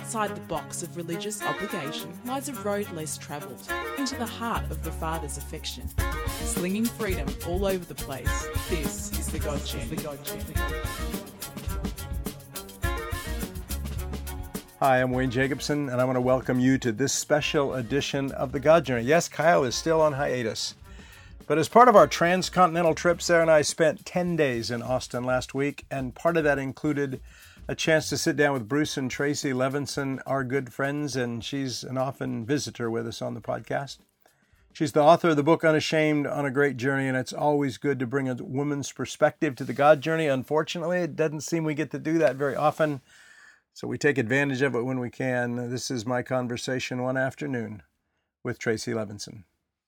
Outside the box of religious obligation lies a road less travelled, into the heart of the Father's affection. Slinging freedom all over the place, this is the God Journey. Hi, I'm Wayne Jacobson, and I want to welcome you to this special edition of the God Journey. Yes, Kyle is still on hiatus. But as part of our transcontinental trip, Sarah and I spent 10 days in Austin last week, and part of that included a chance to sit down with Bruce and Tracy Levinson, our good friends, and she's an often visitor with us on the podcast. She's the author of the book Unashamed on a Great Journey, and it's always good to bring a woman's perspective to the God Journey. Unfortunately, it doesn't seem we get to do that very often, so we take advantage of it when we can. This is my conversation one afternoon with Tracy Levinson.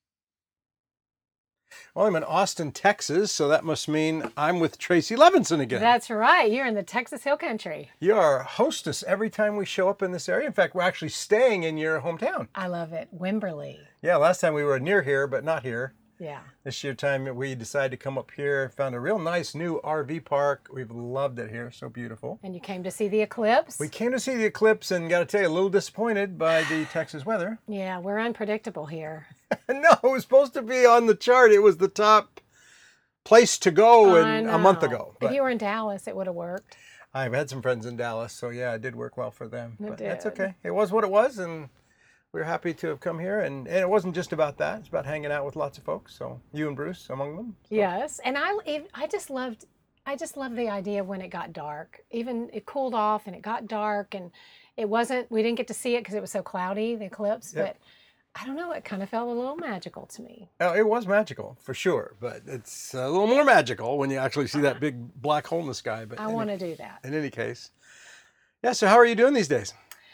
Well, I'm in Austin, Texas, so that must mean I'm with Tracy Levinson again. That's right. You're in the Texas Hill Country. You are a hostess every time we show up in this area. In fact, we're actually staying in your hometown. I love it. Wimberley. Yeah, last time we were near here, but not here. Yeah. This year time we decided to come up here, found a real nice new RV park. We've loved it here. So beautiful. And you came to see the eclipse? We came to see the eclipse and got to tell you, a little disappointed by the Texas weather. Yeah, we're unpredictable here. No, it was supposed to be on the chart. It was the top place to go a month ago. If you were in Dallas, it would have worked. I've had some friends in Dallas, so yeah, it did work well for them. It but did. That's okay. It was what it was, and we're happy to have come here. And it wasn't just about that. It's about hanging out with lots of folks. So you and Bruce among them. So. Yes, and I just loved the idea when it got dark. Even it cooled off and it got dark, and we didn't get to see it because it was so cloudy, the eclipse, Yep. but I don't know, it kind of felt a little magical to me. Oh, it was magical, for sure. But it's a little more magical when you actually see that big black hole in the sky. But I want to do that. In any case. Yeah, so how are you doing these days?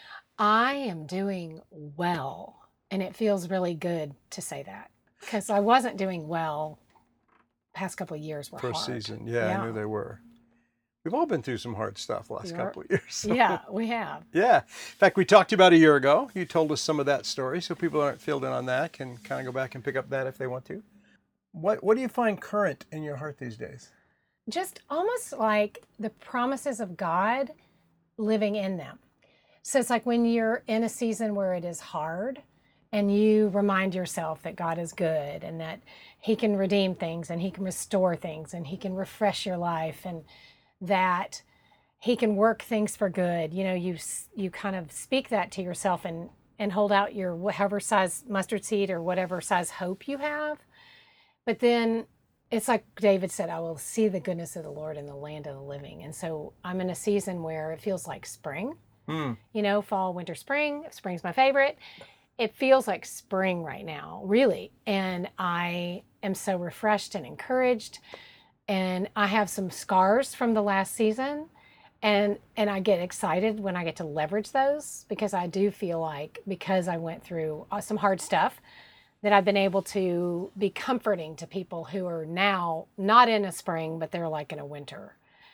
I am doing well, and it feels really good to say that because I wasn't doing well. Past couple of years were First hard. season, yeah, I knew they were. We've all been through some hard stuff the last couple of years. So. Yeah, we have. Yeah. In fact, we talked to you about a year ago. You told us some of that story, so people aren't filled in on that can kind of go back and pick up that if they want to. What do you find current in your heart these days? Just almost like the promises of God living in them. So it's like when you're in a season where it is hard and you remind yourself that God is good and that He can redeem things and He can restore things and He can refresh your life and that He can work things for good. You know, you kind of speak that to yourself and hold out your however size mustard seed or whatever size hope you have. But then it's like David said, I will see the goodness of the Lord in the land of the living. And so I'm in a season where it feels like spring. You know, fall, winter, spring. Spring's my favorite. It feels like spring right now, really. And I am so refreshed and encouraged. And I have some scars from the last season. And I get excited when I get to leverage those because I do feel like because I went through some hard stuff that I've been able to be comforting to people who are now not in a spring, but they're like in a winter.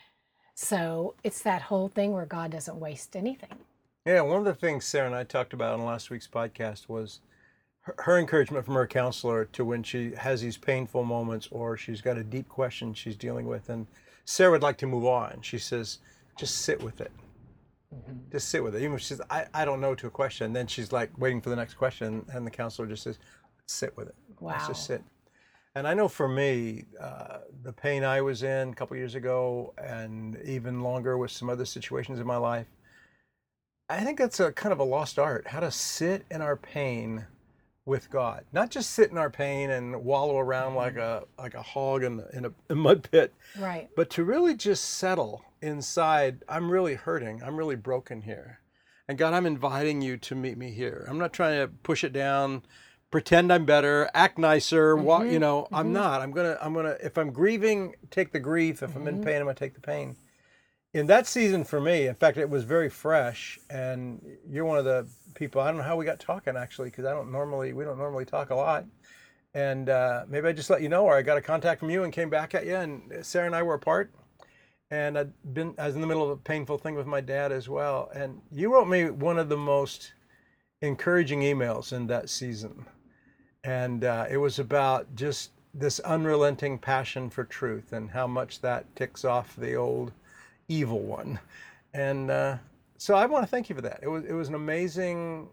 So it's that whole thing where God doesn't waste anything. Yeah, one of the things Sarah and I talked about on last week's podcast was her encouragement from her counselor to when she has these painful moments or she's got a deep question she's dealing with. And Sarah would like to move on. She says, just sit with it. Mm-hmm. Just sit with it. Even if she says, I don't know to a question. Then she's like waiting for the next question. And the counselor just says, sit with it. Wow. Let's just sit. And I know for me, the pain I was in a couple years ago and even longer with some other situations in my life, I think that's a kind of a lost art, how to sit in our pain with God. Not just sit in our pain and wallow around like a hog in a mud pit, right? But to really just settle inside, I'm really hurting, I'm really broken here. And God, I'm inviting you to meet me here. I'm not trying to push it down, pretend I'm better, act nicer, I'm not. I'm gonna, if I'm grieving, take the grief. If I'm in pain, I'm gonna take the pain. In that season for me, in fact, it was very fresh, and you're one of the people, I don't know how we got talking actually, because we don't normally talk a lot. And maybe I just let you know, or I got a contact from you and came back at you, and Sarah and I were apart. And I was in the middle of a painful thing with my dad as well. And you wrote me one of the most encouraging emails in that season. And it was about just this unrelenting passion for truth and how much that ticks off the old evil one. And So I want to thank you for that. It was an amazing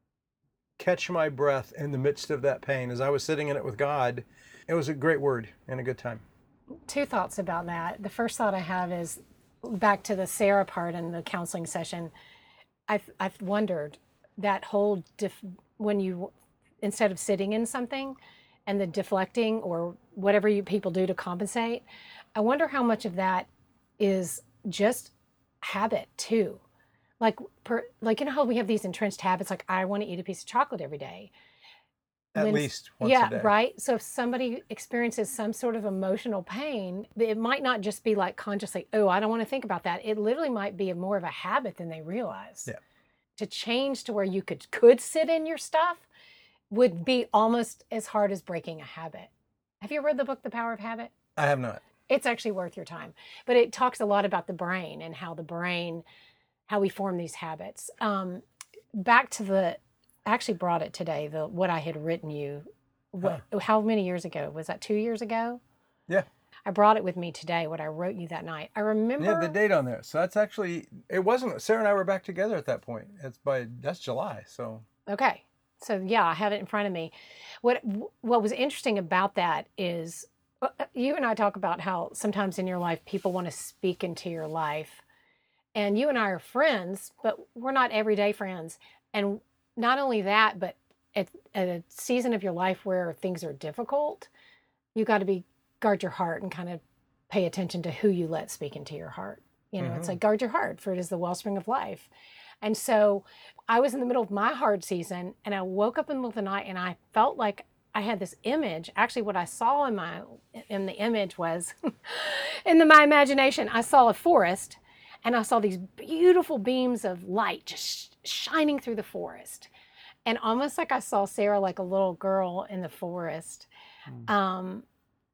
catch my breath in the midst of that pain as I was sitting in it with God. It was a great word and a good time. Two thoughts about that. The first thought I have is back to the Sarah part in the counseling session. I've wondered that whole when you, instead of sitting in something and the deflecting or whatever you people do to compensate, I wonder how much of that is just habit too. Like you know how we have these entrenched habits, like I want to eat a piece of chocolate every day. At least once a day. Right. So if somebody experiences some sort of emotional pain, it might not just be like consciously, oh, I don't want to think about that. It literally might be more of a habit than they realize. Yeah. To change to where you could sit in your stuff would be almost as hard as breaking a habit. Have you read the book, The Power of Habit? I have not. It's actually worth your time. But it talks a lot about the brain and how we form these habits. Back to I actually brought it today, what I had written you. How many years ago? Was that 2 years ago? Yeah. I brought it with me today, what I wrote you that night. I remember. Yeah, the date on there. So that's actually, it wasn't, Sarah and I were back together at that point. That's July, so. Okay. So yeah, I have it in front of me. What was interesting about that is you and I talk about how sometimes in your life, people want to speak into your life. And you and I are friends, but we're not everyday friends. And not only that, but at a season of your life where things are difficult, you got to guard your heart and kind of pay attention to who you let speak into your heart. You know, It's like guard your heart, for it is the wellspring of life. And so I was in the middle of my hard season, and I woke up in the middle of the night, and I felt like I had this image. Actually, what I saw in the image was, my imagination, I saw a forest, and I saw these beautiful beams of light just shining through the forest. And almost like I saw Sarah like a little girl in the forest. And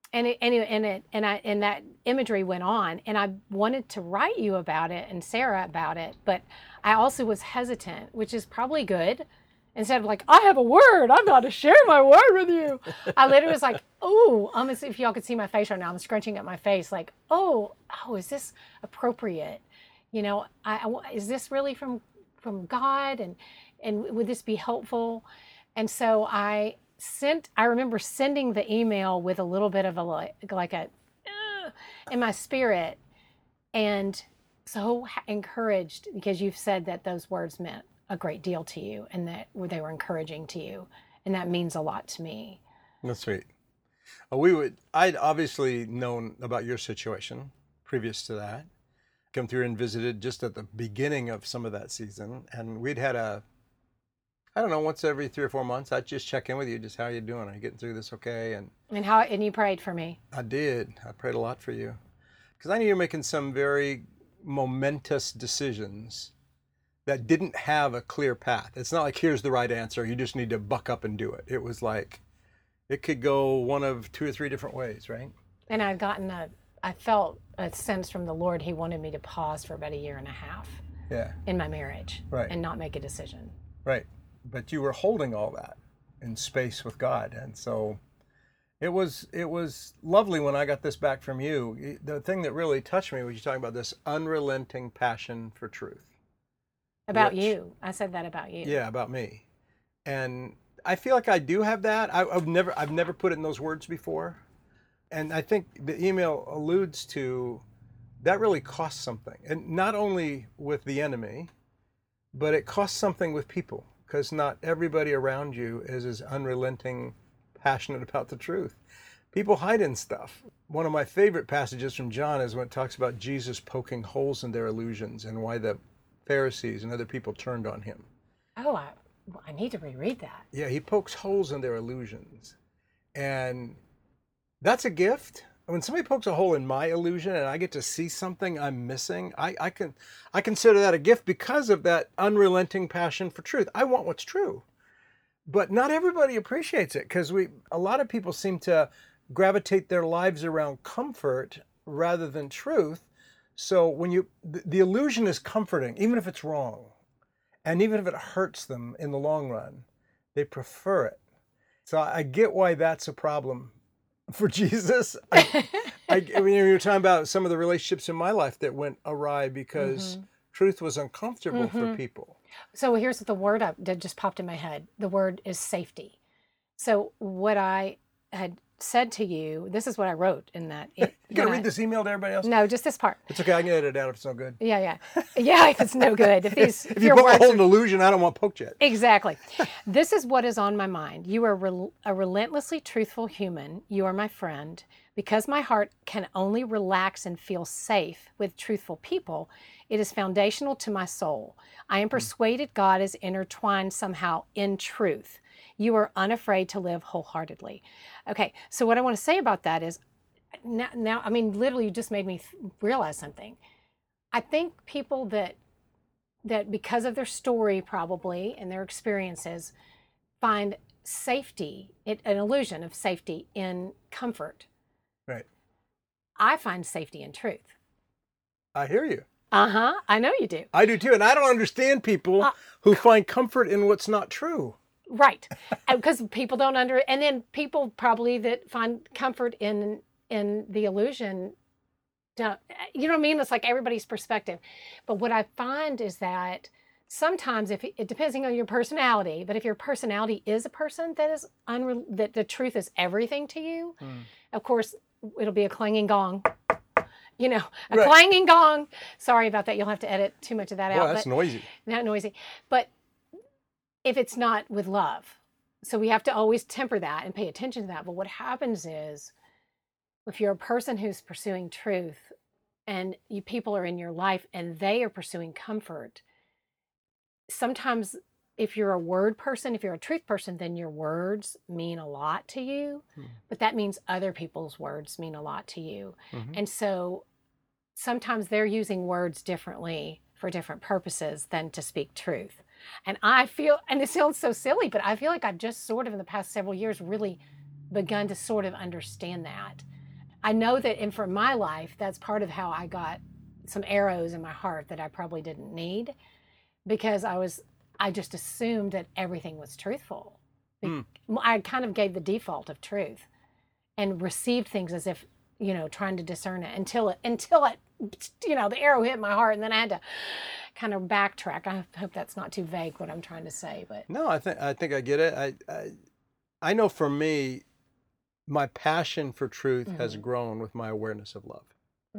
that imagery went on, and I wanted to write you about it and Sarah about it, but I also was hesitant, which is probably good. Instead of like, I have a word, I've got to share my word with you. I literally was like, oh, almost if y'all could see my face right now, I'm scrunching up my face like, oh, is this appropriate? You know, is this really from God? And would this be helpful? And so I remember sending the email with a little bit of in my spirit, and so encouraged because you've said that those words meant a great deal to you and that they were encouraging to you. And that means a lot to me. That's sweet. I'd obviously known about your situation previous to that. Come through and visited just at the beginning of some of that season. And we'd had I don't know, once every 3 or 4 months, I'd just check in with you. Just how you doing? Are you getting through this okay? And you prayed for me. I did. I prayed a lot for you. Because I knew you were making some very momentous decisions that didn't have a clear path. It's not like, here's the right answer. You just need to buck up and do it. It was like, it could go one of 2 or 3 different ways, right? And I felt a sense from the Lord. He wanted me to pause for about 1.5 years in my marriage and not make a decision. Right. But you were holding all that in space with God. And so it was lovely when I got this back from you. The thing that really touched me was you talking about this unrelenting passion for truth. About you. I said that about you. Yeah, about me. And I feel like I do have that. I've never put it in those words before. And I think the email alludes to that really costs something. And not only with the enemy, but it costs something with people. Because not everybody around you is as unrelenting, passionate about the truth. People hide in stuff. One of my favorite passages from John is when it talks about Jesus poking holes in their illusions and why the Pharisees and other people turned on him. Oh, I need to reread that. Yeah, he pokes holes in their illusions. And that's a gift. When somebody pokes a hole in my illusion and I get to see something I'm missing, I consider that a gift because of that unrelenting passion for truth. I want what's true. But not everybody appreciates it because a lot of people seem to gravitate their lives around comfort rather than truth. So when the illusion is comforting, even if it's wrong, and even if it hurts them in the long run, they prefer it. So I get why that's a problem for Jesus. When you were talking about some of the relationships in my life that went awry because truth was uncomfortable for people. So here's the word that just popped in my head. The word is safety. So what I had said to you, this is what I wrote in that. You gonna read this email to everybody else? No, just this part. It's okay. I can edit it out if it's no good. Yeah. If it's no good. If you poke a hole in illusion, I don't want poked yet. Exactly. This is what is on my mind. You are a relentlessly truthful human. You are my friend. Because my heart can only relax and feel safe with truthful people, it is foundational to my soul. I am persuaded God is intertwined somehow in truth. You are unafraid to live wholeheartedly. Okay, so what I want to say about that is, now I mean, literally you just made me realize something. I think people that because of their story probably and their experiences find safety, an illusion of safety in comfort. Right. I find safety in truth. I hear you. I know you do. I do too. And I don't understand people who find comfort in what's not true. Right. Because people don't and then people probably that find comfort in the illusion don't, you know what I mean? It's like everybody's perspective. But what I find is that sometimes if it depending on your personality, but if your personality is a person that is that the truth is everything to you, of course it'll be a clanging gong. You know, a clanging gong. Sorry about that. You'll have to edit too much of that out. Well, that's noisy. Not noisy. But if it's not with love. So we have to always temper that and pay attention to that. But what happens is if you're a person who's pursuing truth and people are in your life and they are pursuing comfort, sometimes if you're a word person, if you're a truth person, then your words mean a lot to you. But that means other people's words mean a lot to you. And so sometimes they're using words differently for different purposes than to speak truth. And I feel, and it sounds so silly, but I feel like I've just sort of in the past several years really begun to sort of understand that. I know that for my life, that's part of how I got some arrows in my heart that I probably didn't need, because I just assumed that everything was truthful. I kind of gave the default of truth and received things as if, you know, trying to discern it until it, you know, the arrow hit my heart, and then I had to kind of backtrack. I hope that's not too vague what I'm trying to say, but no, I think I get it. I know for me, my passion for truth has grown with my awareness of love.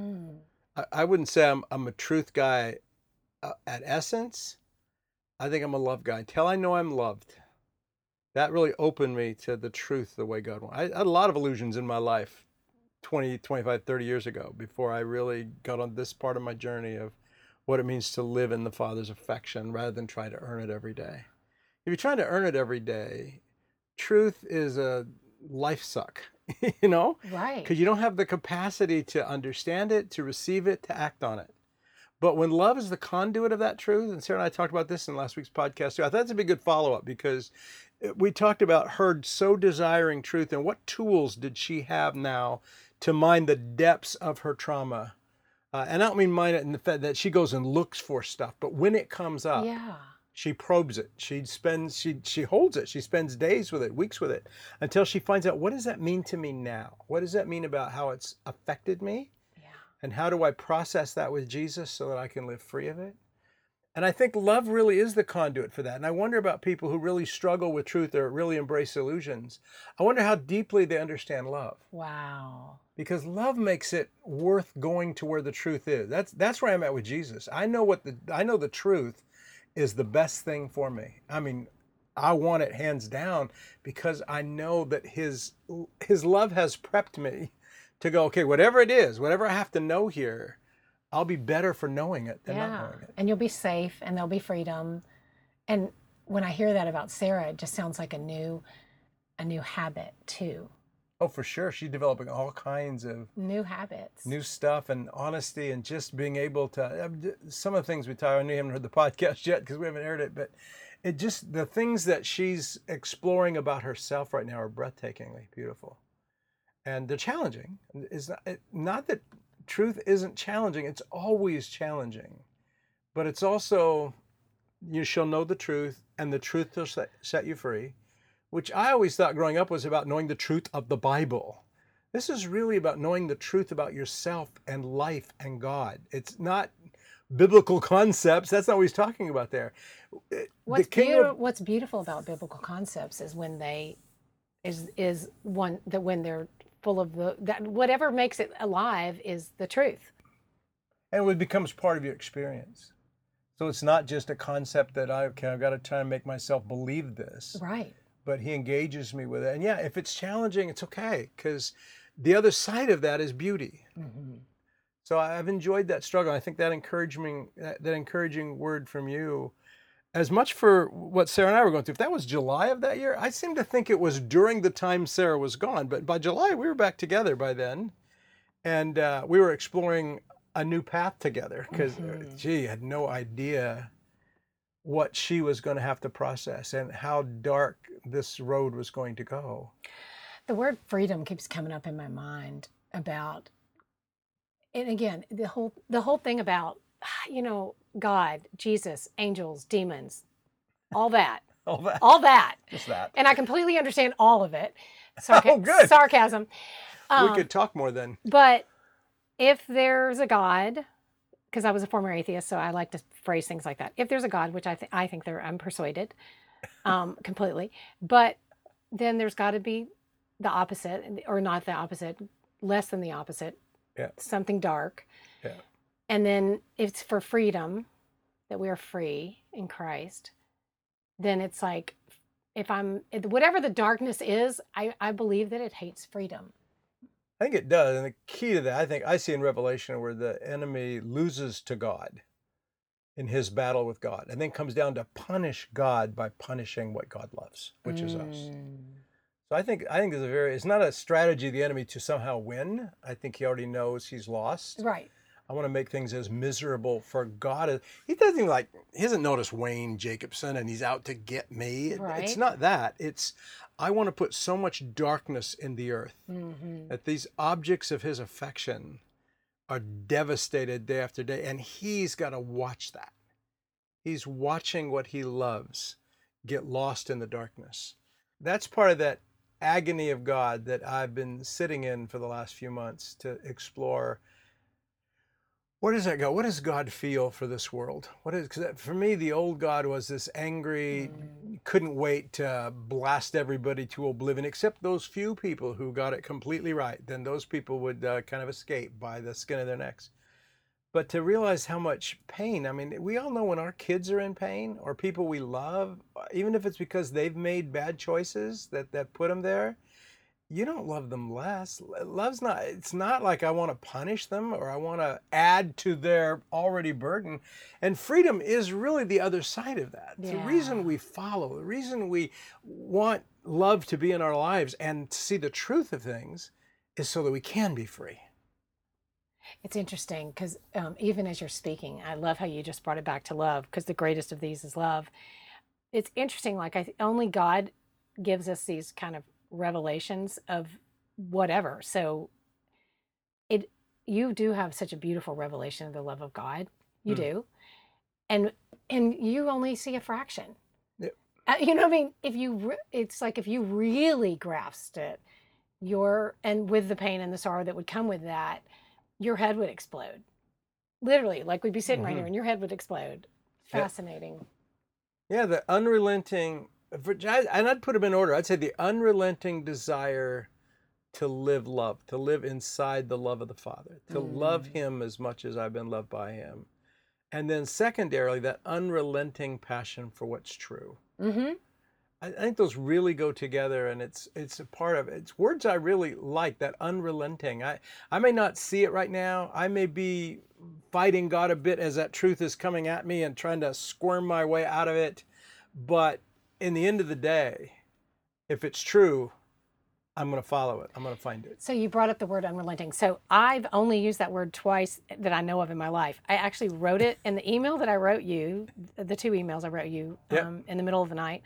I wouldn't say I'm a truth guy at essence. I think I'm a love guy. Until I know I'm loved, that really opened me to the truth the way God wants. I had a lot of illusions in my life 20, 25, 30 years ago before I really got on this part of my journey of what it means to live in the Father's affection rather than try to earn it every day. If you're trying to earn it every day, truth is a life suck, you know? right. Because you don't have the capacity to understand it, to receive it, to act on it. But when love is the conduit of that truth, and Sarah and I talked about this in last week's podcast too, I thought that's a big good follow-up, because we talked about her so desiring truth, and what tools did she have now to mine the depths of her trauma. And I don't mean mine it in the fact that she goes and looks for stuff, but when it comes up, she probes it. She holds it. She spends days with it, weeks with it, until she finds out, what does that mean to me now? What does that mean about how it's affected me? And how do I process that with Jesus so that I can live free of it? And I think love really is the conduit for that. And I wonder about people who really struggle with truth or really embrace illusions. I wonder how deeply they understand love. Wow. Because love makes it worth going to where the truth is. That's where I'm at with Jesus. I know the truth is the best thing for me. I mean, I want it hands down, because I know that his love has prepped me to go, okay, whatever it is, whatever I have to know here, I'll be better for knowing it than not knowing it. And you'll be safe, and there'll be freedom. And when I hear that about Sarah, it just sounds like a new habit too. Oh, for sure. She's developing all kinds of new habits, new stuff, and honesty, and just being able to, some of the things we talk, I know you haven't heard the podcast yet because we haven't aired it, but the things that she's exploring about herself right now are breathtakingly beautiful. And they're challenging. It's not that truth isn't challenging. It's always challenging. But it's also, you shall know the truth, and the truth will set you free, which I always thought growing up was about knowing the truth of the Bible. This is really about knowing the truth about yourself and life and God. It's not biblical concepts. That's not what he's talking about there. What's beautiful about biblical concepts is when they when they're full of that whatever makes it alive is the truth. And it becomes part of your experience. So it's not just a concept that I've got to try and make myself believe this. Right. But he engages me with it. And yeah, if it's challenging, it's okay, because the other side of that is beauty. Mm-hmm. So I've enjoyed that struggle. I think that encouraging word from you, as much for what Sarah and I were going through. If that was July of that year, I seem to think it was during the time Sarah was gone. But by July, we were back together by then. And we were exploring a new path together, because I had no idea what she was going to have to process and how dark this road was going to go. The word freedom keeps coming up in my mind about, and again, the whole thing about, God, Jesus, angels, demons, all that. all that. Just that. And I completely understand all of it. Good. Sarcasm. We could talk more then. But if there's a God, because I was a former atheist, so I like to phrase things like that. If there's a God, which I think I'm persuaded completely, but then there's got to be the opposite, or not the opposite, less than the opposite, something dark. Yeah. And then it's for freedom, that we are free in Christ. Then it's like, whatever the darkness is, I believe that it hates freedom. I think it does. And the key to that, I see in Revelation where the enemy loses to God in his battle with God, and then comes down to punish God by punishing what God loves, which is us. So I think it's not a strategy of the enemy to somehow win. I think he already knows he's lost. Right. I want to make things as miserable for God. He hasn't noticed Wayne Jacobson and he's out to get me. Right. It's not that. I want to put so much darkness in the earth that these objects of his affection are devastated day after day. And he's got to watch that. He's watching what he loves get lost in the darkness. That's part of that agony of God that I've been sitting in for the last few months to explore. Where does that go? What does God feel for this world? Because for me, the old God was this angry, couldn't wait to blast everybody to oblivion, except those few people who got it completely right. Then those people would kind of escape by the skin of their necks. But to realize how much pain, we all know when our kids are in pain, or people we love, even if it's because they've made bad choices that put them there, you don't love them less. It's not like I want to punish them or I want to add to their already burden. And freedom is really the other side of that. Yeah. The reason we follow, the reason we want love to be in our lives and to see the truth of things is so that we can be free. It's interesting because even as you're speaking, I love how you just brought it back to love, because the greatest of these is love. It's interesting, only God gives us these kind of revelations of whatever. So you do have such a beautiful revelation of the love of God. You do. And you only see a fraction. Yep. If you really grasped it, and with the pain and the sorrow that would come with that, your head would explode. Literally, we'd be sitting right here and your head would explode. Fascinating. Yeah, the unrelenting, and I'd put them in order. I'd say the unrelenting desire to live love, to live inside the love of the Father, to love him as much as I've been loved by him. And then secondarily, that unrelenting passion for what's true. Mm-hmm. I think those really go together, and it's a part of it. It's words I really like, that unrelenting. I may not see it right now. I may be fighting God a bit as that truth is coming at me and trying to squirm my way out of it. But in the end of the day, if it's true, I'm going to follow it. I'm going to find it. So you brought up the word unrelenting. So I've only used that word twice that I know of in my life. I actually wrote it in the email that I wrote you, the 2 emails I wrote you in the middle of the night.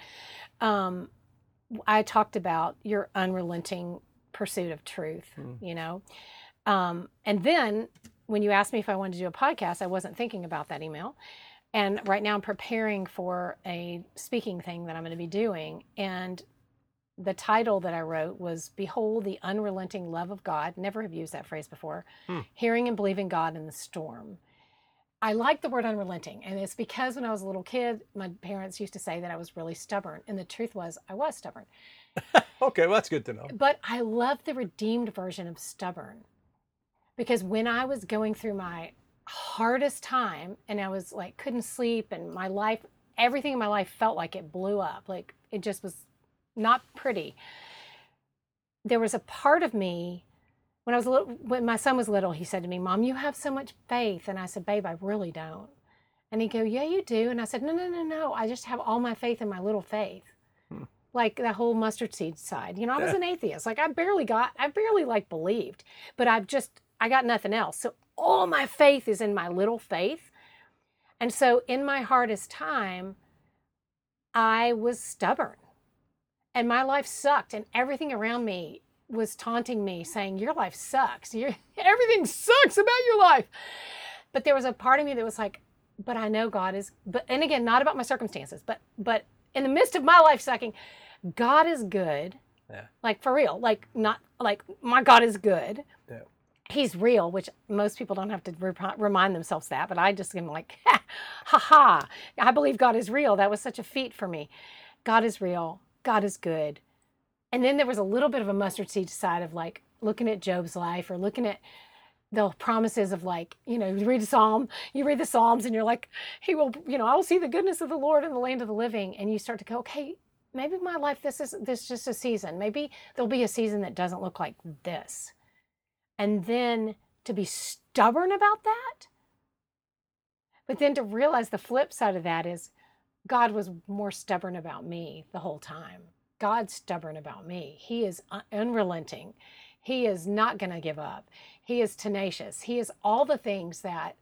I talked about your unrelenting pursuit of truth, and then when you asked me if I wanted to do a podcast, I wasn't thinking about that email. And right now I'm preparing for a speaking thing that I'm going to be doing. And the title that I wrote was Behold the Unrelenting Love of God. Never have used that phrase before. Hearing and believing God in the storm. I like the word unrelenting. And it's because when I was a little kid, my parents used to say that I was really stubborn. And the truth was, I was stubborn. Okay, well, that's good to know. But I love the redeemed version of stubborn. Because when I was going through my hardest time and I was like, couldn't sleep, and my life, everything in my life felt like it blew up. Like it just was not pretty. There was a part of me when I was little, when my son was little, he said to me, "Mom, you have so much faith." And I said, "Babe, I really don't." And he'd go, "Yeah, you do." And I said, "No, no, no, no. I just have all my faith in my little faith." Like that whole mustard seed side. You know, I was an atheist. Like I barely like believed, but I got nothing else. So all my faith is in my little faith. And so in my hardest time, I was stubborn and my life sucked, and everything around me was taunting me saying, "Your life sucks. Everything sucks about your life." But there was a part of me that was like, but I know God is, and again, not about my circumstances, but in the midst of my life sucking, God is good. Yeah. Like for real. Like not like my God is good. Yeah. He's real, which most people don't have to remind themselves that, but I just am like, ha ha, I believe God is real. That was such a feat for me. God is real. God is good. And then there was a little bit of a mustard seed side of like looking at Job's life or looking at the promises of like, you read the Psalms and you're like, he will, I will see the goodness of the Lord in the land of the living. And you start to go, okay, maybe my life, this is just a season. Maybe there'll be a season that doesn't look like this. And then to be stubborn about that, but then to realize the flip side of that is God was more stubborn about me the whole time. God's stubborn about me. He is unrelenting. He is not going to give up. He is tenacious. He is all the things that,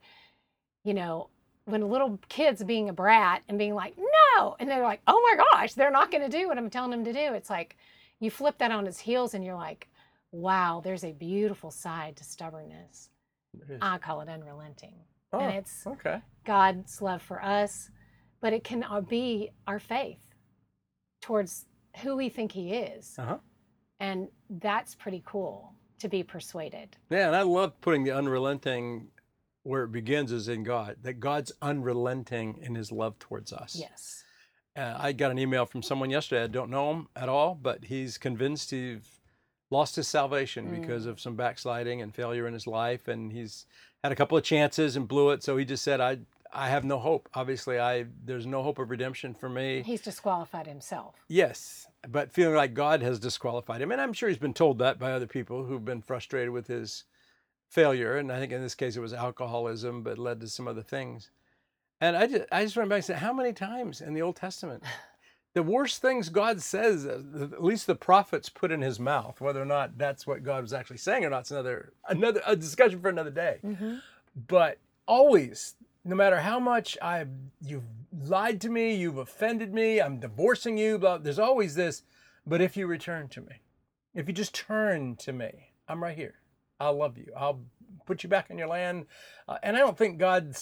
when a little kid's being a brat and being like, no, and they're like, oh my gosh, they're not going to do what I'm telling them to do. It's like you flip that on its heels and you're like, wow, there's a beautiful side to stubbornness. I call it unrelenting. Oh, and it's okay. God's love for us, but it can be our faith towards who we think he is. Uh-huh. And that's pretty cool to be persuaded. Yeah, and I love putting the unrelenting where it begins is in God, that God's unrelenting in his love towards us. Yes. I got an email from someone yesterday. I don't know him at all, but he's convinced he's lost his salvation because of some backsliding and failure in his life. And he's had a couple of chances and blew it. So he just said, I have no hope. Obviously, there's no hope of redemption for me. He's disqualified himself. Yes, but feeling like God has disqualified him. And I'm sure he's been told that by other people who've been frustrated with his failure. And I think in this case, it was alcoholism, but led to some other things. And I just went back and said, how many times in the Old Testament, the worst things God says, at least the prophets put in his mouth, whether or not that's what God was actually saying or not, it's a discussion for another day. Mm-hmm. But always, no matter how much you've lied to me, you've offended me, I'm divorcing you, there's always this, but if you return to me, if you just turn to me, I'm right here. I'll love you. I'll put you back in your land. And I don't think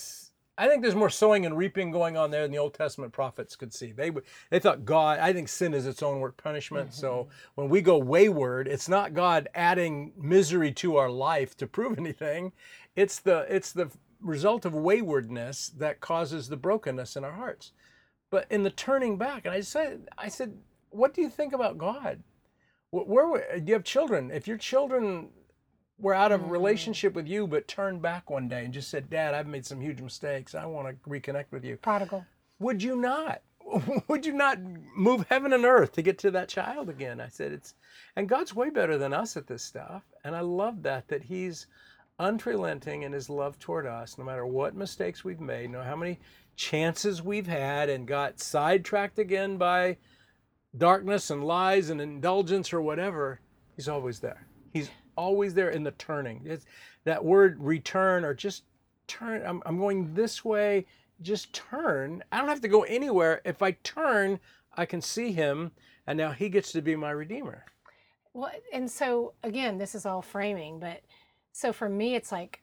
I think there's more sowing and reaping going on there than the Old Testament prophets could see. They thought God, I think sin is its own work punishment. Mm-hmm. So when we go wayward, it's not God adding misery to our life to prove anything. It's the result of waywardness that causes the brokenness in our hearts. But in the turning back, and I said, what do you think about God? Do you have children? If your children were out of relationship with you, but turned back one day and just said, Dad, I've made some huge mistakes. I want to reconnect with you. Prodigal. Would you not? Would you not move heaven and earth to get to that child again? I said, and God's way better than us at this stuff. And I love that he's unrelenting in his love toward us, no matter what mistakes we've made, no matter how many chances we've had and got sidetracked again by darkness and lies and indulgence or whatever, he's always there. He's always there in the turning. It's that word return or just turn. I'm going this way, just turn. I don't have to go anywhere. If I turn, I can see him, and now he gets to be my Redeemer. Well, and so again, this is all framing, but so for me, it's like,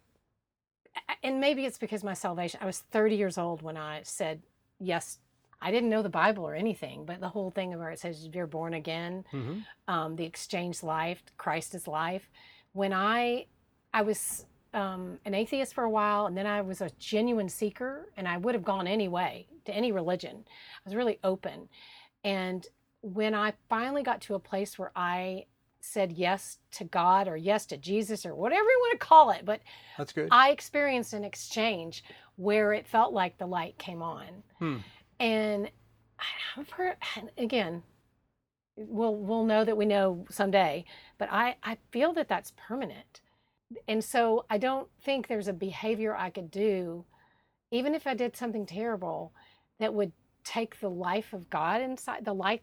and maybe it's because my salvation, I was 30 years old when I said yes. I didn't know the Bible or anything, but the whole thing where it says you're born again, mm-hmm. The exchange life, Christ is life. When I was an atheist for a while, and then I was a genuine seeker, and I would have gone anyway to any religion. I was really open. And when I finally got to a place where I said yes to God or yes to Jesus or whatever you want to call it, but That's good. I experienced an exchange where it felt like the light came on. And I've heard, again, we'll know that we know someday, but I feel that that's permanent. And so I don't think there's a behavior I could do, even if I did something terrible, that would take the life of God inside. The light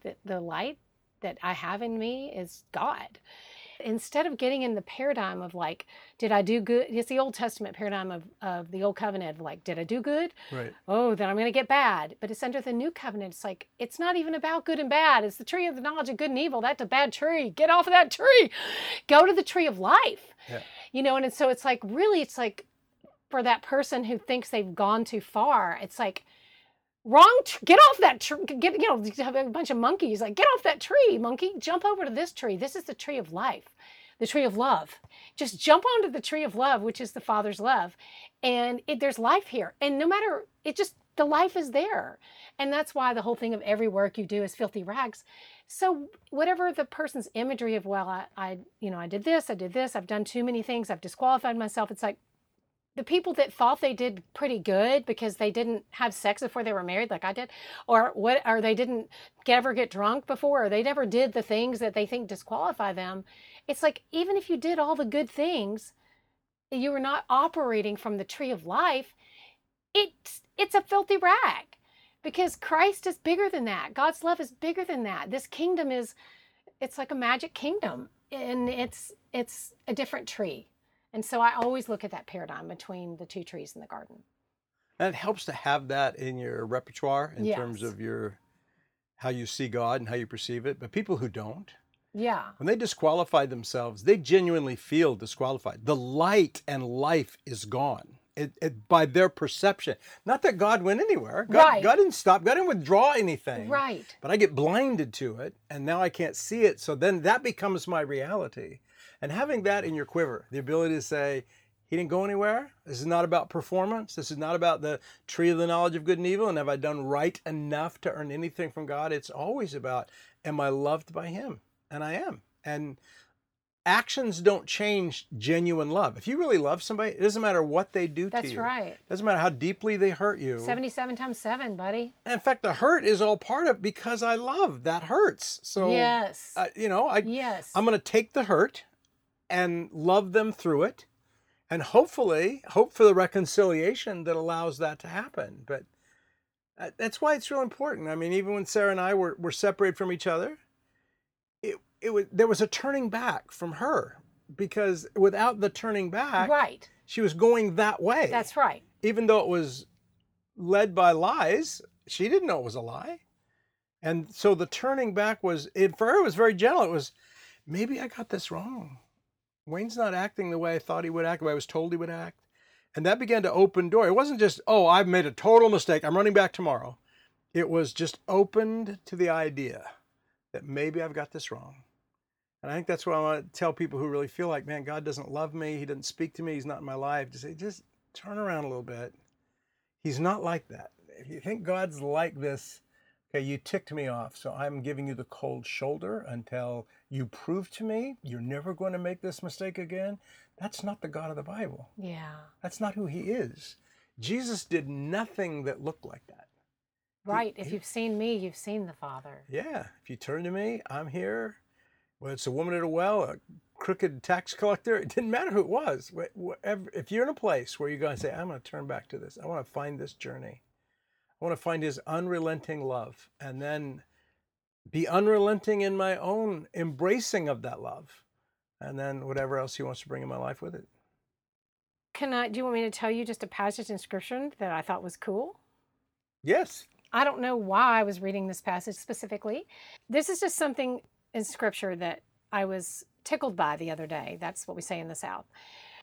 that I have in me is God. Instead of getting in the paradigm of like, did I do good? It's the Old Testament paradigm of the Old Covenant of like, did I do good? Right. Oh, then I'm going to get bad. But it's under the New Covenant. It's like, it's not even about good and bad. It's the tree of the knowledge of good and evil. That's a bad tree. Get off of that tree. Go to the tree of life. Yeah. And so it's like, really, it's like for that person who thinks they've gone too far, it's like, get off that tree. Have a bunch of monkeys like, get off that tree, monkey. Jump over to this tree. This is the tree of life, the tree of love. Just jump onto the tree of love, which is the Father's love. And there's life here. And no matter, the life is there. And that's why the whole thing of every work you do is filthy rags. So whatever the person's imagery of, well, I did this, I've done too many things, I've disqualified myself. It's like, the people that thought they did pretty good because they didn't have sex before they were married like I did, or they didn't ever get drunk before, or they never did the things that they think disqualify them. It's like, even if you did all the good things, you were not operating from the tree of life. It's a filthy rag, because Christ is bigger than that. God's love is bigger than that. This kingdom it's like a magic kingdom, and it's a different tree. And so I always look at that paradigm between the two trees in the garden. And it helps to have that in your repertoire in Yes. terms of how you see God and how you perceive it. But people who don't, Yeah. when they disqualify themselves, they genuinely feel disqualified. The light and life is gone. It by their perception. Not that God went anywhere. Right. God didn't stop. God didn't withdraw anything. Right. But I get blinded to it, and now I can't see it. So then that becomes my reality. And having that in your quiver, the ability to say, he didn't go anywhere. This is not about performance. This is not about the tree of the knowledge of good and evil. And have I done right enough to earn anything from God? It's always about, am I loved by him? And I am. And actions don't change genuine love. If you really love somebody, it doesn't matter what they do to you. That's right. It doesn't matter how deeply they hurt you. 77 times 7, buddy. In fact, the hurt is all part of because I love. That hurts. So, Yes. Yes. Yes. I'm going to take the hurt and love them through it, and hopefully hope for the reconciliation that allows that to happen. But that's why it's real important. I mean, even when Sarah and I were separated from each other, there was a turning back from her, because without the turning back, Right. she was going that way. That's right. Even though it was led by lies, she didn't know it was a lie. And so the turning back for her, it was very gentle. It was, maybe I got this wrong. Wayne's not acting the way I thought he would act, the way I was told he would act. And that began to open door. It wasn't just, oh, I've made a total mistake, I'm running back tomorrow. It was just opened to the idea that maybe I've got this wrong. And I think that's what I want to tell people who really feel like, man, God doesn't love me, he doesn't speak to me, he's not in my life, to say, just turn around a little bit. He's not like that. If you think God's like this, okay, you ticked me off, so I'm giving you the cold shoulder until you prove to me you're never going to make this mistake again. That's not the God of the Bible. Yeah. That's not who he is. Jesus did nothing that looked like that. Right. If you've seen me, you've seen the Father. Yeah. If you turn to me, I'm here. Whether it's a woman at a well, a crooked tax collector, it didn't matter who it was. If you're in a place where you're going to say, I'm going to turn back to this, I want to find this journey. I want to find his unrelenting love, and then be unrelenting in my own embracing of that love, and then whatever else he wants to bring in my life with it. Do you want me to tell you just a passage in Scripture that I thought was cool? Yes. I don't know why I was reading this passage specifically. This is just something in Scripture that I was tickled by the other day. That's what we say in the South.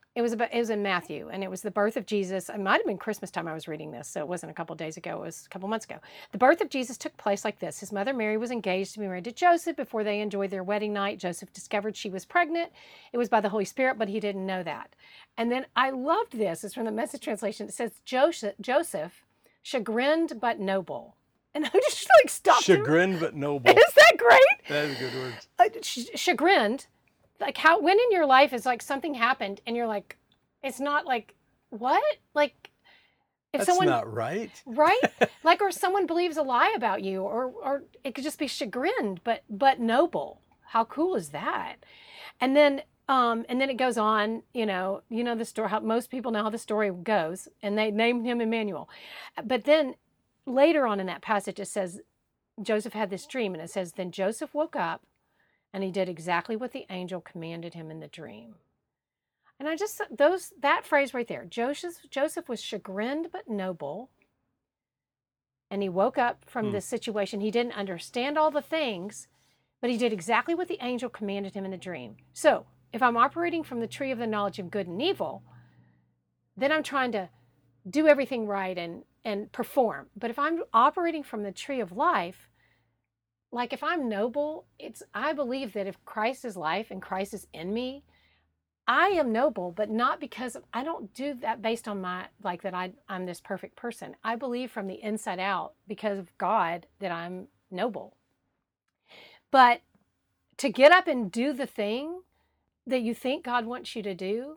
It was in Matthew, and it was the birth of Jesus. It might have been Christmas time I was reading this, so it wasn't a couple days ago. It was a couple months ago. The birth of Jesus took place like this. His mother Mary was engaged to be married to Joseph. Before they enjoyed their wedding night, Joseph discovered she was pregnant. It was by the Holy Spirit, but he didn't know that. And then I loved this. It's from the Message translation. It says, Joseph, chagrined but noble. And I just like stopped. Chagrined but noble. Is that great? That is good words. Chagrined. Like when in your life is like something happened and you're like, it's not like, what? Like if That's someone, not right. right? Like, or someone believes a lie about you, or it could just be chagrined, but noble. How cool is that? And then it goes on, you know the story, how most people know how the story goes, and they named him Emmanuel. But then later on in that passage, it says, Joseph had this dream, and it says, then Joseph woke up and he did exactly what the angel commanded him in the dream. And I just, that phrase right there, Joseph was chagrined but noble. And he woke up from this situation. He didn't understand all the things, but he did exactly what the angel commanded him in the dream. So if I'm operating from the tree of the knowledge of good and evil, then I'm trying to do everything right and perform. But if I'm operating from the tree of life, like if I'm noble, I believe that if Christ is life and Christ is in me, I am noble, but not because I don't do that based on I'm this perfect person. I believe from the inside out because of God that I'm noble. But to get up and do the thing that you think God wants you to do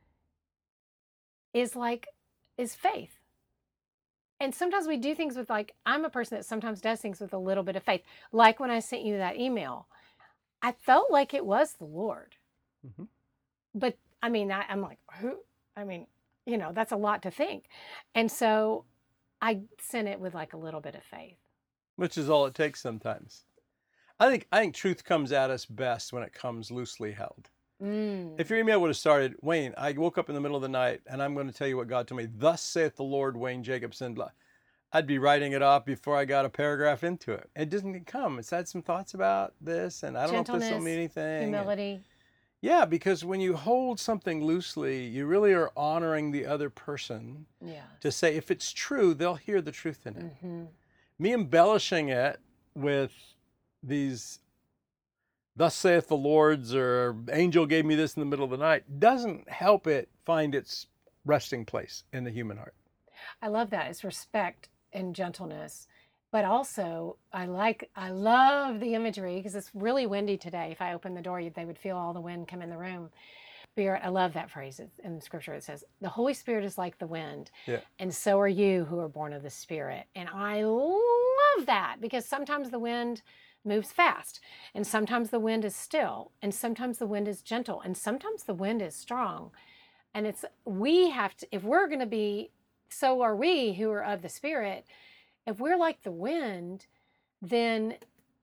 is faith. And sometimes we do things with I'm a person that sometimes does things with a little bit of faith. Like when I sent you that email, I felt like it was the Lord. Mm-hmm. But I mean, I'm like, who? I mean, that's a lot to think. And so I sent it with a little bit of faith. Which is all it takes sometimes. I think truth comes at us best when it comes loosely held. If your email would have started, Wayne, I woke up in the middle of the night and I'm going to tell you what God told me. Thus saith the Lord, Wayne Jacobson. I'd be writing it off before I got a paragraph into it. It doesn't come. It's had some thoughts about this, and I don't know if this will mean anything. Humility. Yeah, because when you hold something loosely, you really are honoring the other person. Yeah. To say, if it's true, they'll hear the truth in it. Mm-hmm. Me embellishing it with these thus saith the Lord's or angel gave me this in the middle of the night doesn't help it find its resting place in the human heart. I love that. It's respect and gentleness. But also, I love the imagery because it's really windy today. If I open the door, they would feel all the wind come in the room. I love that phrase in Scripture. It says, the Holy Spirit is like the wind, and so are you who are born of the Spirit. And I love that because sometimes the wind moves fast, and sometimes the wind is still, and sometimes the wind is gentle, and sometimes the wind is strong. And we have to, if we're going to be, so are we who are of the Spirit. If we're like the wind, then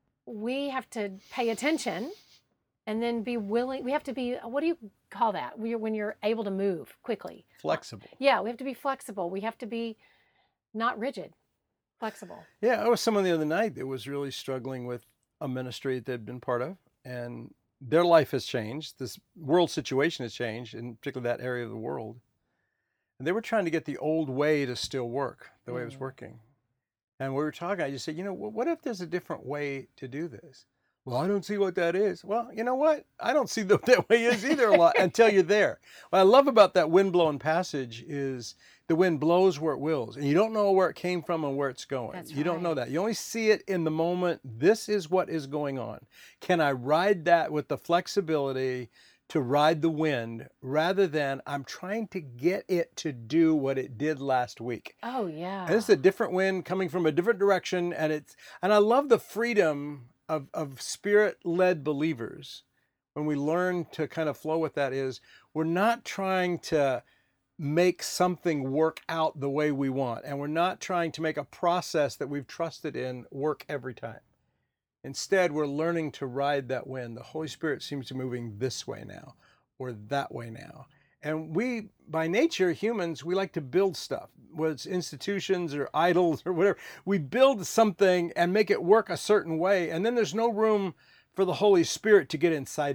we have to pay attention and then be willing. We have to be, what do you call that? When you're able to move quickly. Flexible. Yeah, we have to be flexible. We have to be not rigid, flexible. Yeah, I was someone the other night that was really struggling with a ministry that they'd been part of, and their life has changed. This world situation has changed, in particularly that area of the world. And they were trying to get the old way to still work the way it was working. And we were talking, I just said, what if there's a different way to do this? Well, I don't see what that is. Well, you know what? I don't see what that way is either a lot until you're there. What I love about that wind-blown passage is the wind blows where it wills, and you don't know where it came from and where it's going. That's you don't know that. You only see it in the moment. This is what is going on. Can I ride that with the flexibility to ride the wind rather than I'm trying to get it to do what it did last week? Oh, yeah. And it's a different wind coming from a different direction, and I love the freedom of Spirit-led believers when we learn to kind of flow with that. Is we're not trying to make something work out the way we want, and we're not trying to make a process that we've trusted in work every time. Instead, we're learning to ride that wind. The Holy Spirit seems to be moving this way now or that way now. And we, by nature, humans, we like to build stuff, whether it's institutions or idols or whatever. We build something and make it work a certain way, and then there's no room for the Holy Spirit to get inside of it.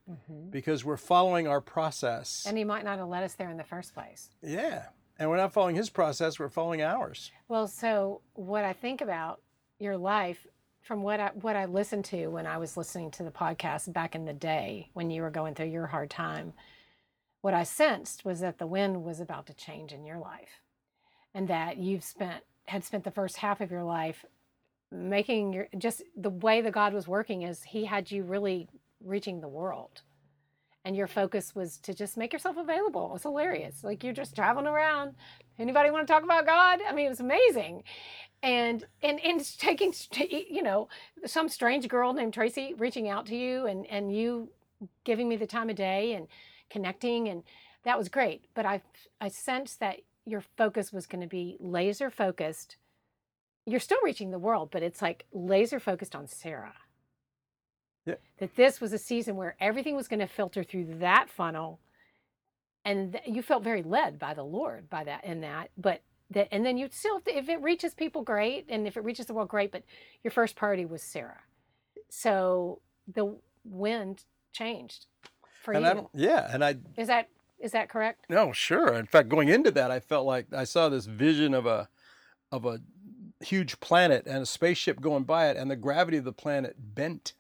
because we're following our process. And he might not have led us there in the first place. Yeah. And we're not following his process, we're following ours. Well, so what I think about your life from what I listened to when I was listening to the podcast back in the day when you were going through your hard time, what I sensed was that the wind was about to change in your life, and that had spent the first half of your life making just the way that God was working is he had you really reaching the world. And your focus was to just make yourself available. It was hilarious. Like you're just traveling around. Anybody want to talk about God? I mean, it was amazing. And taking, some strange girl named Tracy reaching out to you and you giving me the time of day and connecting. And that was great. But I sensed that your focus was going to be laser focused. You're still reaching the world, but it's like laser focused on Sarah. Yeah. That this was a season where everything was going to filter through that funnel, and you felt very led by the Lord by that and that. But and then you still, if it reaches people, great, and if it reaches the world, great. But your first priority was Sarah, so the wind changed for you. Is that correct? No, sure. In fact, going into that, I felt like I saw this vision of a huge planet and a spaceship going by it, and the gravity of the planet bent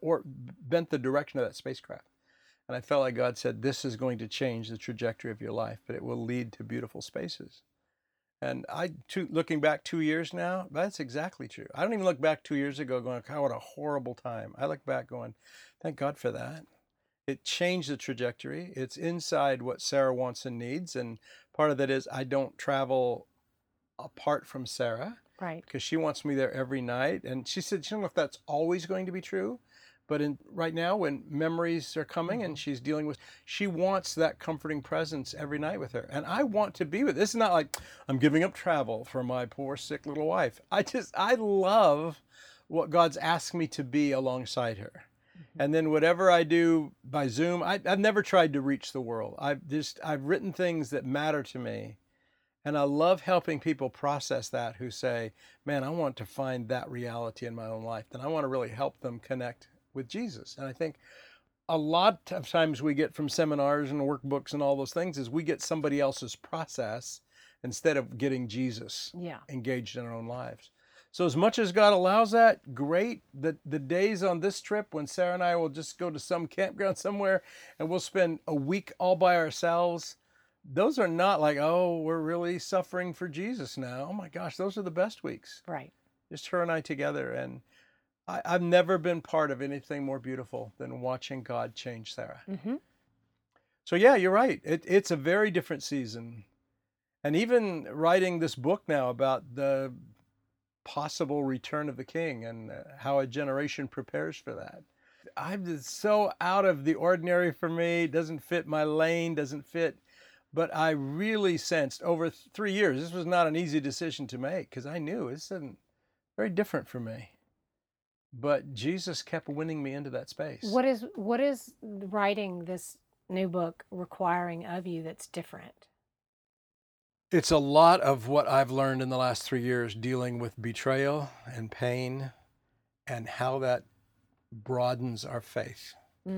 the direction of that spacecraft. And I felt like God said, this is going to change the trajectory of your life, but it will lead to beautiful spaces. And looking back 2 years now, that's exactly true. I don't even look back 2 years ago going, God, what a horrible time. I look back going, thank God for that. It changed the trajectory. It's inside what Sarah wants and needs. And part of that is I don't travel apart from Sarah. Right. Because she wants me there every night. And she said, she don't know if that's always going to be true. But right now, when memories are coming and she's dealing with, she wants that comforting presence every night with her. And I want to be with her. This is not like I'm giving up travel for my poor, sick little wife. I love what God's asked me to be alongside her. And then whatever I do by Zoom, I've never tried to reach the world. I've written things that matter to me. And I love helping people process that who say, man, I want to find that reality in my own life. And I want to really help them connect with Jesus. And I think a lot of times we get from seminars and workbooks and all those things is we get somebody else's process instead of getting Jesus engaged in our own lives. So as much as God allows that, great. The days on this trip when Sarah and I will just go to some campground somewhere and we'll spend a week all by ourselves, those are not like, oh, we're really suffering for Jesus now. Oh my gosh, those are the best weeks. Right. Just her and I together. And I've never been part of anything more beautiful than watching God change Sarah. Mm-hmm. So yeah, you're right. It's a very different season. And even writing this book now about the possible return of the King and how a generation prepares for that. I'm just so out of the ordinary for me. Doesn't fit my lane, doesn't fit. But I really sensed over 3 years, this was not an easy decision to make because I knew this isn't very different for me. But Jesus kept winning me into that space. What is writing this new book requiring of you that's different? It's a lot of what I've learned in the last 3 years dealing with betrayal and pain and how that broadens our faith,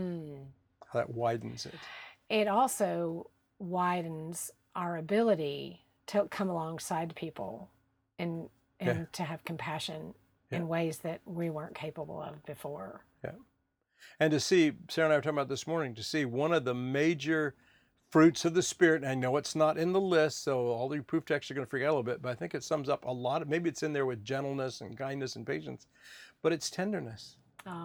how that widens it. It also widens our ability to come alongside people and to have compassion in ways that we weren't capable of before. Yeah. And to see, Sarah and I were talking about this morning, to see one of the major fruits of the Spirit, and I know it's not in the list, so all the proof texts are going to freak out a little bit, but I think it sums up a lot of, maybe it's in there with gentleness and kindness and patience, but it's tenderness.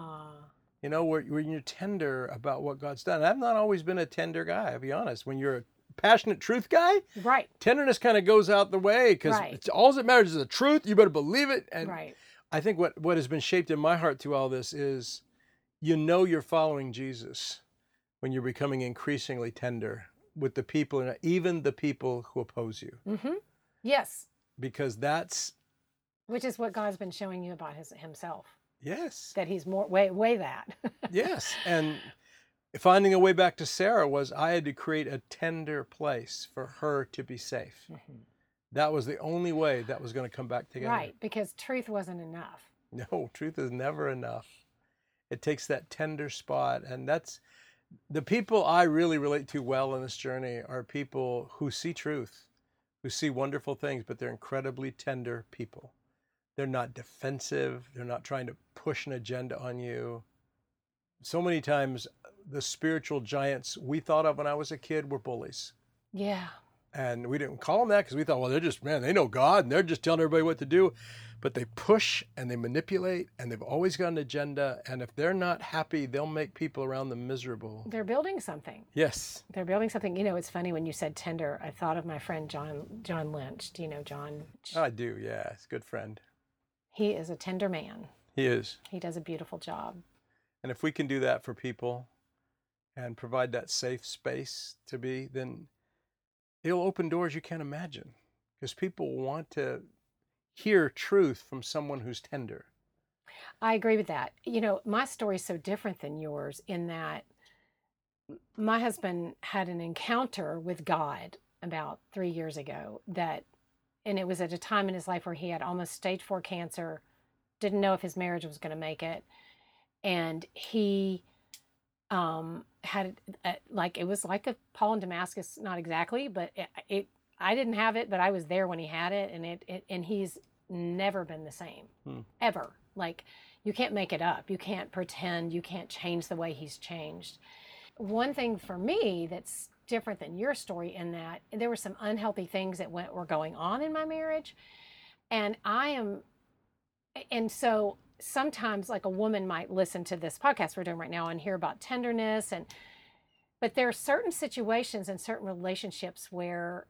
You know, when you're tender about what God's done. And I've not always been a tender guy, I'll be honest. When you're a passionate truth guy, right, tenderness kind of goes out the way because all that matters is the truth. You better believe it. And I think what has been shaped in my heart through all this is, you know, you're following Jesus when you're becoming increasingly tender with the people, and even the people who oppose you. Mm-hmm. Yes. Because which is what God's been showing you about himself. Yes. That he's way that. Yes. And finding a way back to Sarah was I had to create a tender place for her to be safe. Mm-hmm. That was the only way that was going to come back together. Right, because truth wasn't enough. No, truth is never enough. It takes that tender spot, and that's The people I really relate to well in this journey are people who see truth, who see wonderful things, but they're incredibly tender people. They're not defensive. They're not trying to push an agenda on you. So many times, the spiritual giants we thought of when I was a kid were bullies. Yeah. And we didn't call them that because we thought, well, they're just, man, they know God and they're just telling everybody what to do. But they push and they manipulate and they've always got an agenda. And if they're not happy, they'll make people around them miserable. They're building something. Yes. They're building something. You know, it's funny when you said tender, I thought of my friend John Lynch. Do you know John? I do, yeah. It's a good friend. He is a tender man. He is. He does a beautiful job. And if we can do that for people and provide that safe space to be, then it'll open doors you can't imagine. Because people want to hear truth from someone who's tender. I agree with that. You know, my story is so different than yours in that my husband had an encounter with God about 3 years ago and it was at a time in his life where he had almost stage 4 cancer, didn't know if his marriage was going to make it. And he had it was like a Paul in Damascus, not exactly, but I didn't have it, but I was there when he had it, and he's never been the same, ever. Like, you can't make it up. You can't pretend. You can't change the way he's changed. One thing for me that's different than your story in that there were some unhealthy things that were going on in my marriage, and so sometimes, like, a woman might listen to this podcast we're doing right now and hear about tenderness, but there are certain situations and certain relationships where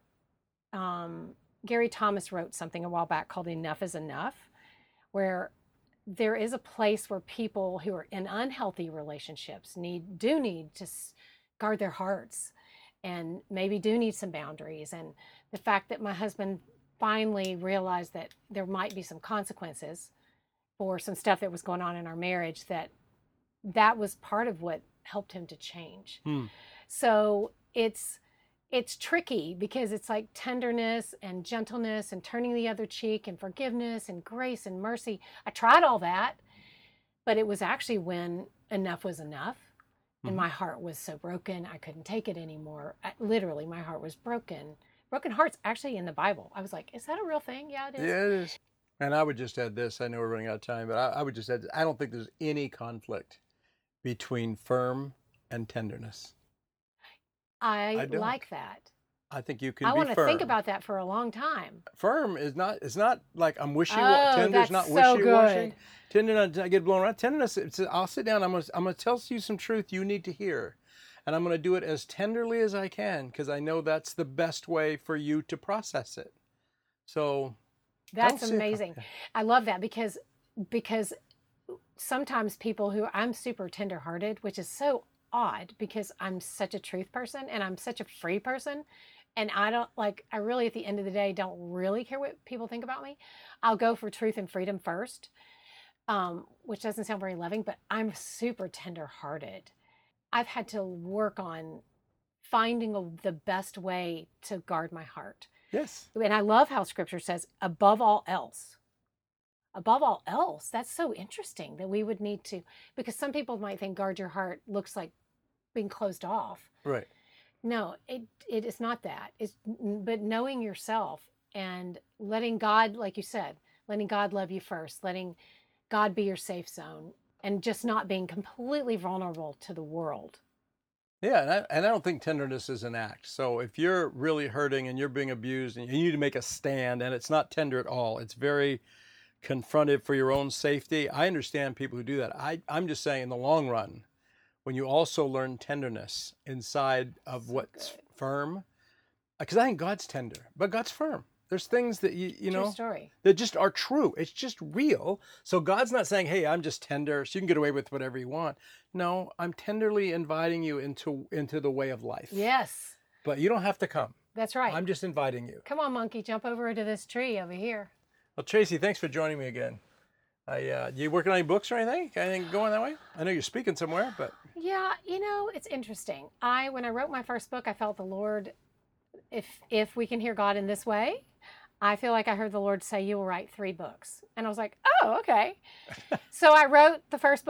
Gary Thomas wrote something a while back called Enough is Enough, where there is a place where people who are in unhealthy relationships do need to guard their hearts and maybe do need some boundaries. And the fact that my husband finally realized that there might be some consequences for some stuff that was going on in our marriage, that was part of what helped him to change. So it's tricky because it's like tenderness and gentleness and turning the other cheek and forgiveness and grace and mercy. I tried all that, but it was actually when enough was enough. And my heart was so broken, I couldn't take it anymore. Literally, my heart was broken. Broken hearts actually in the Bible. I was like, is that a real thing? Yeah, it is. Yeah, it is. And I would just add this. I know we're running out of time, but I would just add, I don't think there's any conflict between firm and tenderness. I like that. I think you can I be firm. want to think about that for a long time. Firm is not, it's not like I'm wishy-washy. Oh, Tender's that's not so wishy-washy. good. Tender, I get blown around. Tenderness, I'll sit down, I'm going to tell you some truth you need to hear. And I'm going to do it as tenderly as I can because I know that's the best way for you to process it. So that's amazing. I love that because sometimes people I'm super tenderhearted, which is so odd because I'm such a truth person and I'm such a free person. And I really, at the end of the day, don't really care what people think about me. I'll go for truth and freedom first, which doesn't sound very loving, but I'm super tenderhearted. I've had to work on finding the best way to guard my heart. Yes. And I love how Scripture says, above all else. Above all else. That's so interesting that we would need to, because some people might think guard your heart looks like being closed off. Right. No, it is not that. But knowing yourself and letting God, like you said, letting God love you first, letting God be your safe zone, and just not being completely vulnerable to the world. Yeah, and I don't think tenderness is an act. So if you're really hurting and you're being abused and you need to make a stand and it's not tender at all, it's very confrontive for your own safety. I understand people who do that. I'm just saying in the long run, when you also learn tenderness inside of what's firm, because I think God's tender, but God's firm. There's things that you know that just are true. It's just real. So God's not saying, "Hey, I'm just tender, so you can get away with whatever you want." No, I'm tenderly inviting you into the way of life. Yes. But you don't have to come. That's right. I'm just inviting you. Come on, monkey, jump over into this tree over here. Well, Tracy, thanks for joining me again. You working on any books or anything? Anything going that way? I know you're speaking somewhere, but yeah, it's interesting. When I wrote my first book, I felt the Lord, if we can hear God in this way, I feel like I heard the Lord say, you will write 3 books. And I was like, oh, okay. So I wrote the first book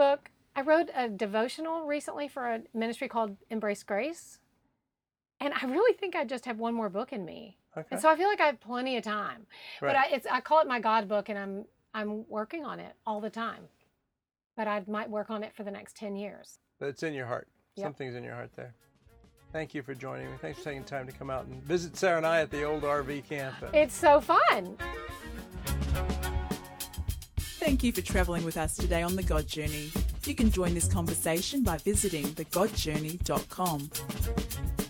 I wrote a devotional recently for a ministry called Embrace Grace. And I really think I just have one more book in me. Okay. And so I feel like I have plenty of time. Right. But I call it my God book, and I'm working on it all the time. But I might work on it for the next 10 years. But it's in your heart. Yep. Something's in your heart there. Thank you for joining me. Thanks for taking time to come out and visit Sarah and I at the old RV camp. It's so fun. Thank you for travelling with us today on The God Journey. You can join this conversation by visiting thegodjourney.com.